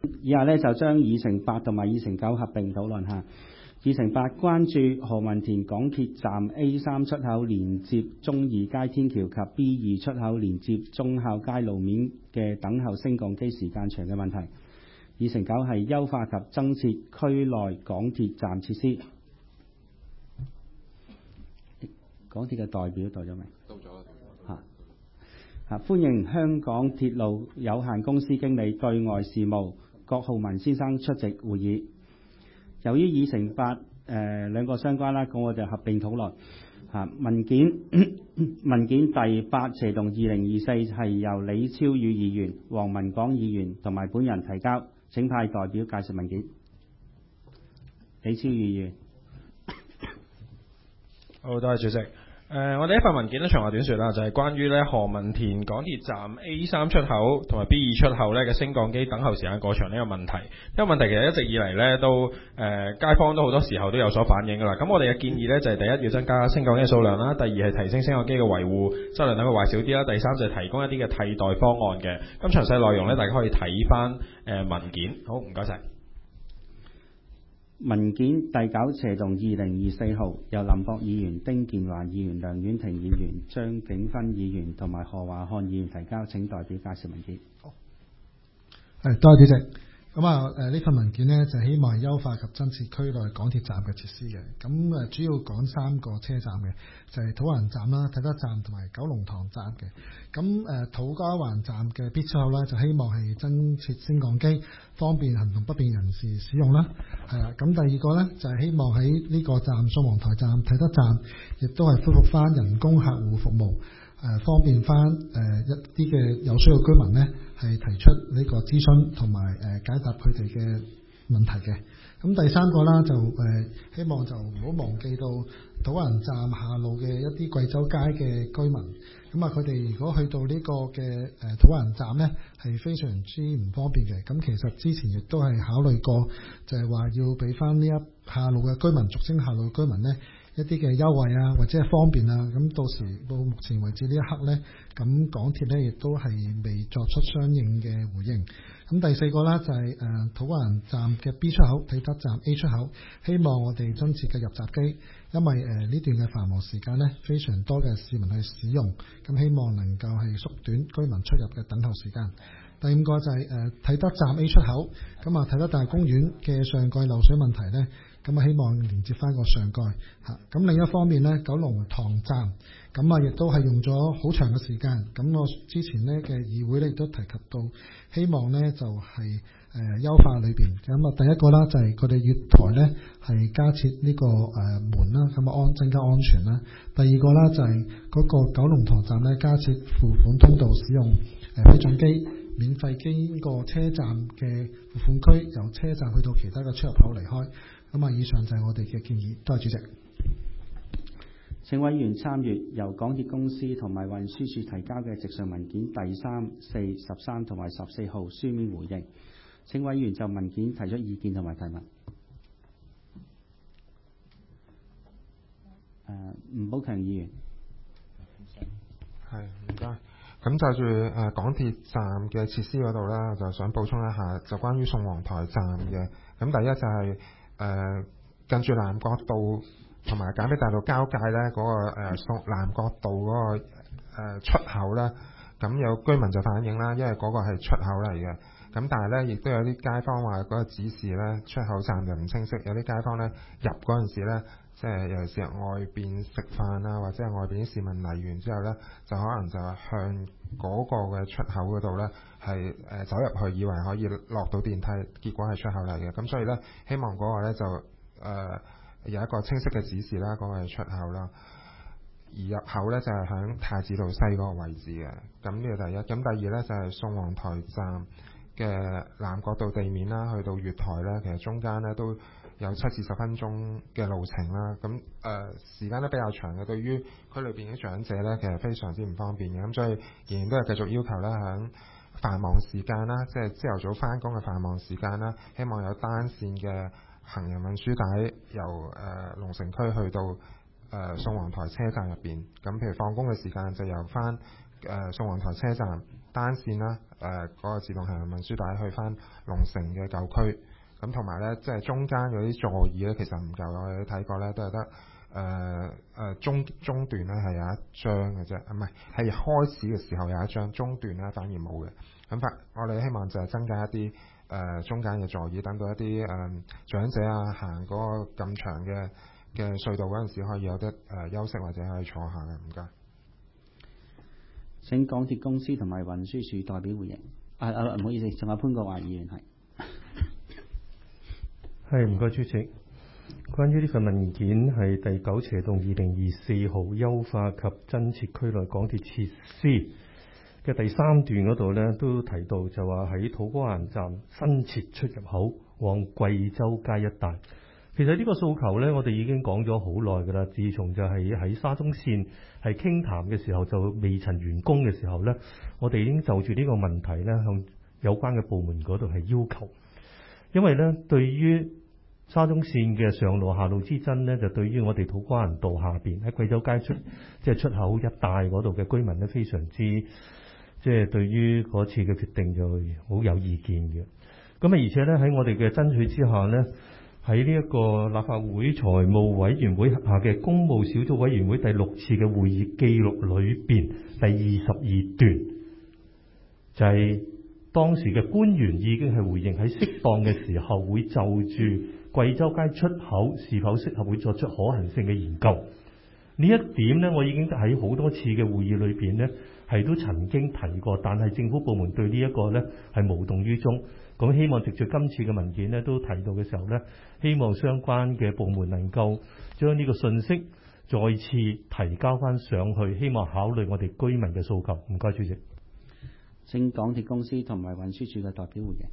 以下呢，就將議程8同埋議程9合併討論下。議程8關注何文田港鐵站 A3 出口連接忠義街天橋及 B2 出口連接忠孝街路面嘅等候升降機時間長嘅問題。議程9係優化及增設區內港鐵站設施。港鐵嘅代表到咗未？到咗啦。歡迎香港鐵路有限公司經理對外事務郭浩文先生出席會議。由於議程8兩個相關啦，咁我就合併討論。文件第8斜動2024係由李超宇議員、黃文廣議員同埋本人提交，請派代表介紹文件。李超宇議員。 好，多謝主席。我哋一份文件咧，長話短說啦，就係關於咧何文田港鐵站 A3 出口同埋 B2 出口咧嘅升降機等候時間過長呢個問題。呢個問題其實一直以嚟咧都街坊都好多時候都有所反映噶啦。咁我哋嘅建議咧就係第一要增加升降機嘅數量啦，第二係提升升降機嘅維護質量，等佢壞少啲啦，第三就係提供一啲嘅替代方案嘅。咁詳細內容咧，大家可以睇翻文件。好，唔該晒。 文件第9斜動2024號由林博議員、丁健華議員、梁婉婷議員、張景芬議員同埋何華漢議員提交，請代表介紹文件。 好，多謝主席。咁呢份文件呢，就希望係優化及增設區內港鐵站嘅設施嘅。咁主要講3個車站嘅，就係土瓜灣站啦、啟德站同埋九龍塘站嘅。咁土瓜灣站嘅 B 出口啦，就希望係增設升降機，方便行動不便人士使用啦。係啦，咁第二個呢，就係希望喺呢個站宋皇臺站、啟德站，亦都係恢復翻人工客戶服務。方便翻一啲嘅有需要居民呢，係提出呢個諮詢同埋解答佢哋嘅問題嘅。咁第三個啦，就希望就唔好忘記到土瓜灣站下路嘅一啲貴州街嘅居民。咁佢哋如果去到呢個嘅土瓜灣站呢，係非常之唔方便嘅。咁其實之前亦都係考慮過，就係話要俾翻呢一下路嘅居民，俗稱下路嘅居民呢，一啲嘅優惠啊，或者係方便啊，咁到目前為止呢一刻呢，咁港鐵呢亦都係未作出相應嘅回應。咁第四個啦，就係土瓜灣站嘅 B 出口、啟德站 A 出口，希望我哋增設嘅入閘機，因為呢段嘅繁忙時間呢，非常多嘅市民去使用，咁希望能夠係縮短居民出入嘅等候時間。第五個就係啟德站 A 出口，咁啟德大公園嘅上蓋漏水問題呢，咁希望連接翻個上蓋嚇。咁另一方面呢，九龍塘站咁亦都係用咗好長嘅時間。咁我之前呢嘅議會呢亦都提及到，希望呢就係優化裏邊。咁第一個啦就係佢哋月台呢係加設呢個門啦，咁增加安全啦。第二個啦就係嗰個九龍塘站呢加設付款通道，使用批准機免費經過車站嘅付款區，由車站去到其他嘅出入口離開。咁以上就係我哋嘅建議。多謝主席。 請委員參閱由港鐵公司同埋運輸署提交嘅直述文件第3、4、13同埋14號書面回應。請委員就文件提出意見同埋提問。吳寶強議員。 係，唔該。咁就住港鐵站嘅設施嗰度咧，就想補充一下，就關於宋皇臺站嘅。咁第一就係近住南角道同埋簡必大道交界咧，嗰個南角道嗰個出口咧，咁有居民就反映啦，因為嗰個係出口嚟嘅。咁但係咧，亦都有啲街坊話嗰個指示咧，出口站就唔清晰，有啲街坊咧入嗰陣時咧，即係尤其是外邊食飯啊，或者係外邊啲市民嚟完之後咧，就可能就向嗰個嘅出口嗰度咧係走入去，以為可以落到電梯，結果係出口嚟嘅。咁所以咧，希望嗰個咧就有一個清晰嘅指示啦，嗰個係出口啦。而入口咧就係響太子道西嗰個位置嘅。咁呢個第一。咁第二咧就係宋皇臺站嘅南角道地面啦，去到月台咧，其實中間咧都有7至10分鐘嘅路程啦。咁時間都比較長嘅，對於區裏邊嘅長者咧，其實非常之唔方便嘅。咁所以仍然都係繼續要求咧，喺繁忙時間啦，即係朝頭早翻工嘅繁忙時間啦，希望有單線嘅行人運輸帶由龍城區去到宋皇臺車站入邊。咁譬如放工嘅時間就由翻宋皇臺車站單線啦，嗰個自動行人運輸帶去翻龍城嘅舊區。咁同埋咧，即係中間嗰啲座椅咧，其實唔夠，我哋睇過咧，都係得中段咧係有一張嘅啫，唔係開始嘅時候有一張，中段咧反而冇嘅。咁我哋希望就係增加一啲中間嘅座椅，等到一啲長者啊行嗰個咁長嘅隧道嗰陣時，可以有得休息或者可以坐下嘅。唔該。 請港鐵公司同埋運輸署代表回應。唔好意思，仲有潘國華議員係。 係，唔該主席。關於呢份文件係第9/2024號優化及增設區內港鐵設施嘅第3段嗰度呢，都提到就話喺土瓜灣站新設出入口往貴州街一帶。其實呢個訴求呢，我哋已經講咗好耐㗎啦。自從就係喺沙中線係傾談嘅時候，就未曾完工嘅時候呢，我哋已經就住呢個問題呢，向有關嘅部門嗰度係要求。因為呢，對於沙中線嘅上路下路之爭呢，就對於我哋土瓜灣道下邊喺貴州街出口一帶嗰度嘅居民呢，非常之即係對於嗰次嘅決定就好有意見嘅。咁而且呢，喺我哋嘅爭取之下呢，喺呢一個立法會財務委員會下嘅公務小組委員會第6次嘅會議記錄裏邊第22段，就係當時嘅官員已經係回應喺適當嘅時候會就住貴州街出口是否適合會作出可行性嘅研究。呢一點呢，我已經喺好多次嘅會議裏邊呢係都曾經提過，但係政府部門對呢一個呢係無動於衷。咁希望藉住今次嘅文件呢都提到嘅時候呢，希望相關嘅部門能夠將呢個信息再次提交翻上去，希望考慮我哋居民嘅訴求。唔該主席。 請港鐵公司同埋運輸署嘅代表回應。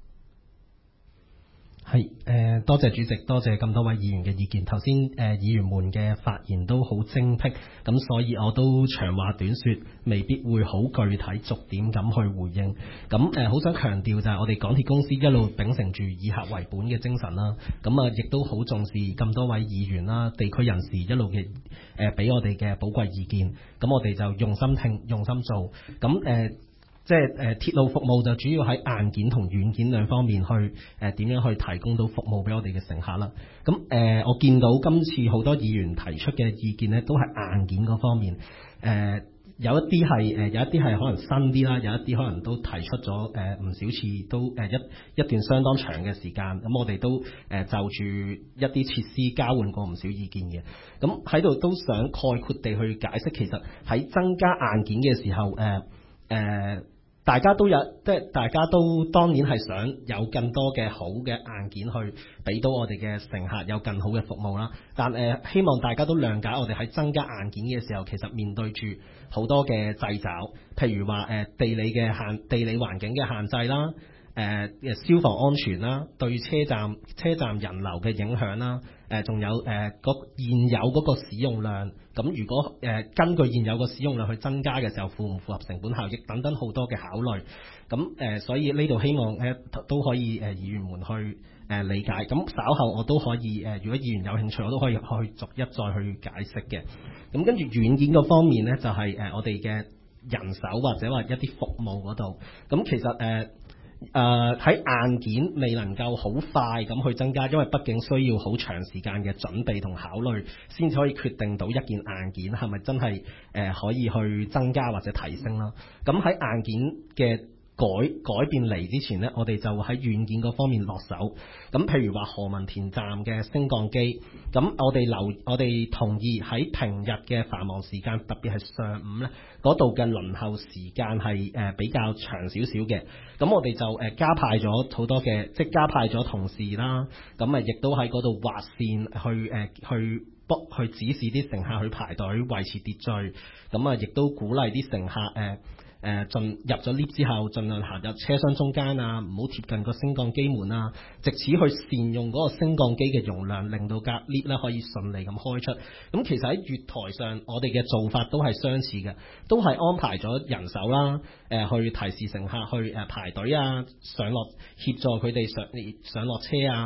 係多謝主席，多謝咁多位議員嘅意見。頭先議員們嘅發言都好精闢，咁所以我都長話短說，未必會好具體逐點咁去回應。咁好想強調就係我哋港鐵公司一路秉承住以客為本嘅精神啦。咁亦都好重視咁多位議員啦、地區人士一路嘅俾我哋嘅寶貴意見。咁我哋就用心聽、用心做。咁即係鐵路服務就主要喺硬件同軟件兩方面去點樣去提供到服務俾我哋嘅乘客啦。咁我見到今次好多議員提出嘅意見呢，都係硬件嗰方面。有一啲係可能新啲啦，有一啲可能都提出咗唔少次，都一段相當長嘅時間。咁我哋都就住一啲設施交換過唔少意見嘅。咁喺度都想概括地去解釋，其實喺增加硬件嘅時候，大家都當然係想有更多嘅好嘅硬件去俾到我哋嘅乘客有更好嘅服務啦。但希望大家都諒解，我哋喺增加硬件嘅時候，其實面對住好多嘅掣肘，譬如話地理環境嘅限制啦，消防安全啦，對車站人流嘅影響啦，仲有現有嗰個使用量。咁如果根據現有個使用量去增加嘅時候，符唔符合成本效益等等好多嘅考慮。咁所以呢度希望都可以議員們去理解。咁稍後我都可以如果議員有興趣，我都可以去逐一再去解釋嘅。咁跟住軟件嗰方面呢，就係我哋嘅人手或者話一啲服務嗰度。咁其實喺硬件未能夠好快咁去增加，因為畢竟需要好長時間嘅準備同考慮，先至可以決定到一件硬件係咪真係可以去增加或者提升啦。咁喺硬件嘅改變嚟之前呢，我哋就喺軟件嗰方面落手。咁譬如話何文田站嘅升降機，咁我哋同意喺平日嘅繁忙時間，特別係上午呢嗰度嘅輪候時間係比較長少少嘅。咁我哋就加派咗好多嘅，即係加派咗同事啦。咁亦都喺嗰度劃線去指示啲乘客去排隊維持秩序。咁亦都鼓勵啲乘客入咗 lift 之後，盡量行入車廂中間啊，唔好貼近個升降機門啊，藉此去善用嗰個升降機嘅容量，令到架 lift 咧可以順利咁開出。咁其實喺月台上，我哋嘅做法都係相似嘅，都係安排咗人手啦，去提示乘客去排隊啊，上落協助佢哋上落車啊。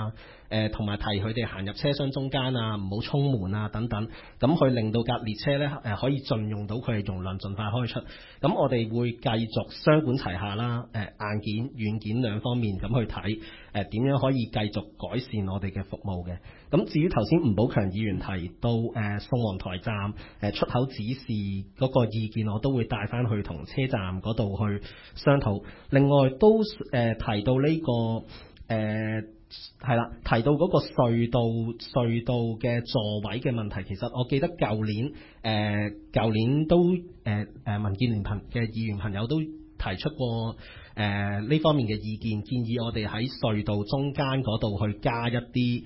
同埋提佢哋行入車廂中間啊，唔好衝門啊等等，咁去令到架列車呢可以盡用到佢嘅容量，盡快開出。咁我哋會繼續雙管齊下啦，硬件、軟件兩方面咁去睇，點樣可以繼續改善我哋嘅服務嘅。咁至於頭先吳寶強議員提到宋皇臺站出口指示嗰個意見，我都會帶翻去同車站嗰度去商討。另外都提到呢個係啦，提到嗰個隧道嘅座位嘅問題，其實我記得舊年都民建聯嘅議員朋友都提出過呢方面嘅意見，建議我哋喺隧道中間嗰度去加一啲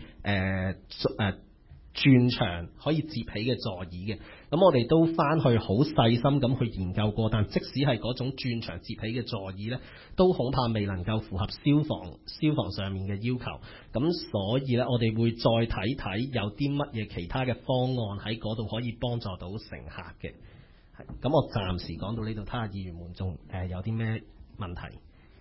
轉牆可以摺起嘅座椅嘅。咁我哋都翻去好細心咁去研究過，但即使係嗰種轉牆摺起嘅座椅呢，都恐怕未能夠符合消防上面嘅要求。咁所以呢，我哋會再睇睇有啲乜嘢其他嘅方案喺嗰度可以幫助到乘客嘅。咁我暫時講到呢度，睇下議員們仲有啲咩問題。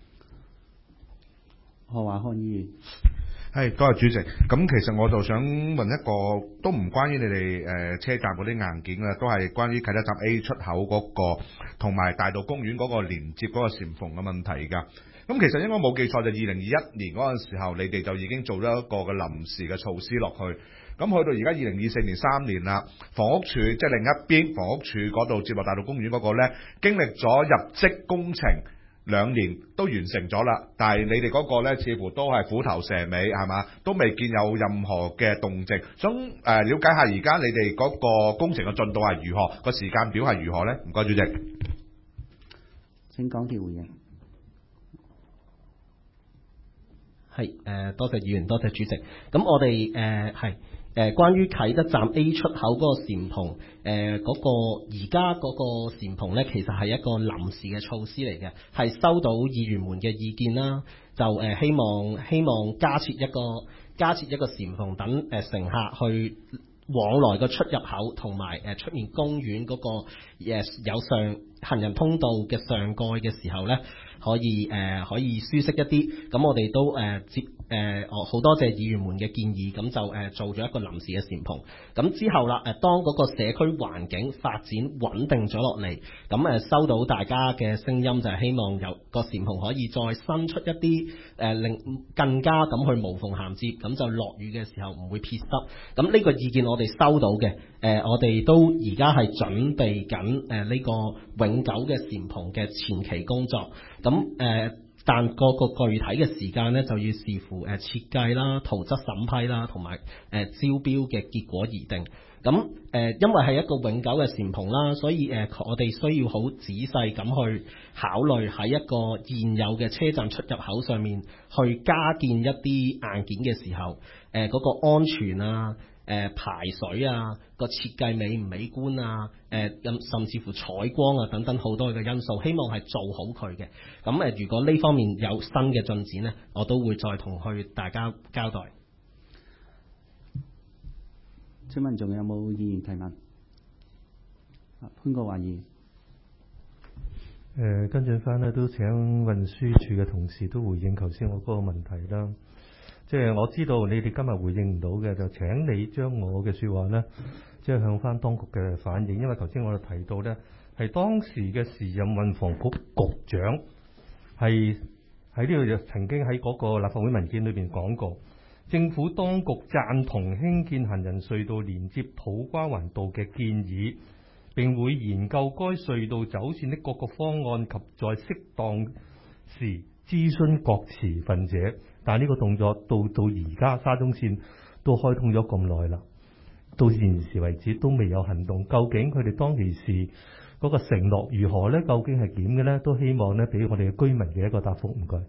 何華漢議員。 係，多謝主席。咁其實我就想問一個，都唔關於你哋車站嗰啲硬件啦，都係關於啟德站 A 出口嗰個同埋大道公園嗰個連接嗰個簷篷嘅問題㗎。咁其實應該冇記錯，就2021年嗰陣時候，你哋就已經做咗一個嘅臨時嘅措施落去。咁去到而家2024年3年啦，房屋署即係另一邊房屋署嗰度接落大道公園嗰個呢，經歷咗入職工程2年都完成咗啦，但係你哋嗰個呢，似乎都係虎頭蛇尾係嘛，都未見有任何嘅動靜。想了解下而家你哋嗰個工程嘅進度係如何，個時間表係如何呢？唔該，主席。 請港鐵回應。 係多謝議員，多謝主席。咁我哋關於啟德站 A 出口嗰個簷篷，嗰個而家嗰個簷篷呢，其實係一個臨時嘅措施嚟嘅，係收到議員們嘅意見啦，就希望加設一個簷篷，等乘客去往來個出入口同埋出面公園嗰個有行人通道嘅上蓋嘅時候呢，可以舒適一啲。咁我哋都好多謝議員們嘅建議，咁就做咗一個臨時嘅簷篷。咁之後啦，當嗰個社區環境發展穩定咗落嚟，咁收到大家嘅聲音，就係希望有個簷篷可以再伸出一啲令更加咁去無縫銜接，咁就落雨嘅時候唔會撇濕。咁呢個意見我哋收到嘅，我哋都而家係準備緊呢個永久嘅簷篷嘅前期工作。咁但個具體嘅時間呢，就要視乎設計啦、圖則審批啦，同埋招標嘅結果而定。咁因為係一個永久嘅簷篷啦，所以我哋需要好仔細咁去考慮喺一個現有嘅車站出入口上面去加建一啲硬件嘅時候，嗰個安全啊、排水啊、個設計美唔美觀啊、甚至乎採光啊等等好多嘅因素，希望係做好佢嘅。咁如果呢方面有新嘅進展呢，我都會再同大家交代。 請問仲有冇議員提問？潘國華議員。 跟進翻呢，都請運輸署嘅同事都回應頭先我嗰個問題啦。即係我知道你哋今日回應唔到嘅，就請你將我嘅説話呢，即係向翻當局嘅反映，因為頭先我哋提到呢，係當時嘅時任運房局局長係喺呢度就曾經喺嗰個立法會文件裏邊講過，政府當局贊同興建行人隧道連接土瓜灣道嘅建議，並會研究該隧道走線的各個方案及在適當時諮詢各持份者。但係呢個動作到而家沙中線都開通咗咁耐啦，到現時為止都未有行動。究竟佢哋當其時嗰個承諾如何呢？究竟係點嘅呢？都希望呢俾我哋嘅居民嘅一個答覆。唔該。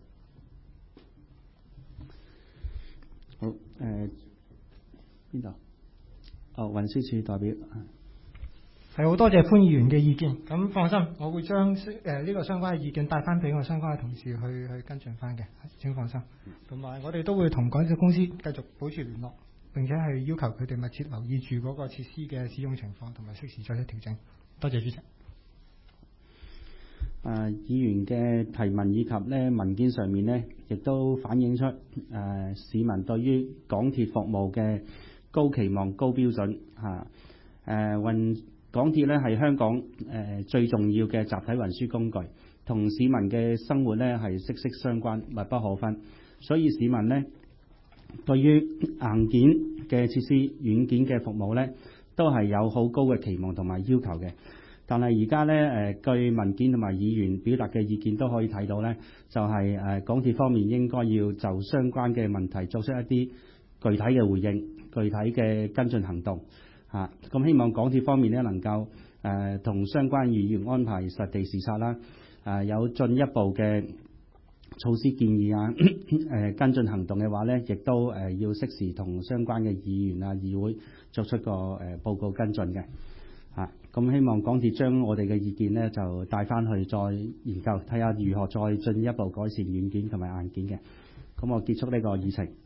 好，邊度？運輸署代表。 係好多謝潘議員嘅意見，咁放心，我會將呢個相關嘅意見帶翻俾我相關嘅同事去跟進翻嘅，請放心。同埋我哋都會同港鐵公司繼續保持聯絡，並且係要求佢哋密切留意住嗰個設施嘅使用情況，同埋適時作出調整。多謝主席。 議員嘅提問以及咧文件上面咧，亦都反映出市民對於港鐵服務嘅高期望、高標準嚇。港鐵咧係香港最重要嘅集體運輸工具，同市民嘅生活咧係息息相關、密不可分。所以市民咧對於硬件嘅設施、軟件嘅服務咧，都係有好高嘅期望同埋要求嘅。但係而家咧據文件同埋議員表達嘅意見都可以睇到咧，就係港鐵方面應該要就相關嘅問題作出一啲具體嘅回應、具體嘅跟進行動嚇。咁希望港鐵方面咧能夠同相關議員安排實地視察啦，有進一步嘅措施建議啊跟進行動嘅話咧，亦都要適時同相關嘅議員啊議會作出個報告跟進嘅。咁希望港鐵將我哋嘅意見呢就帶翻去再研究，睇下如何再進一步改善軟件同埋硬件嘅。咁我結束呢個議程。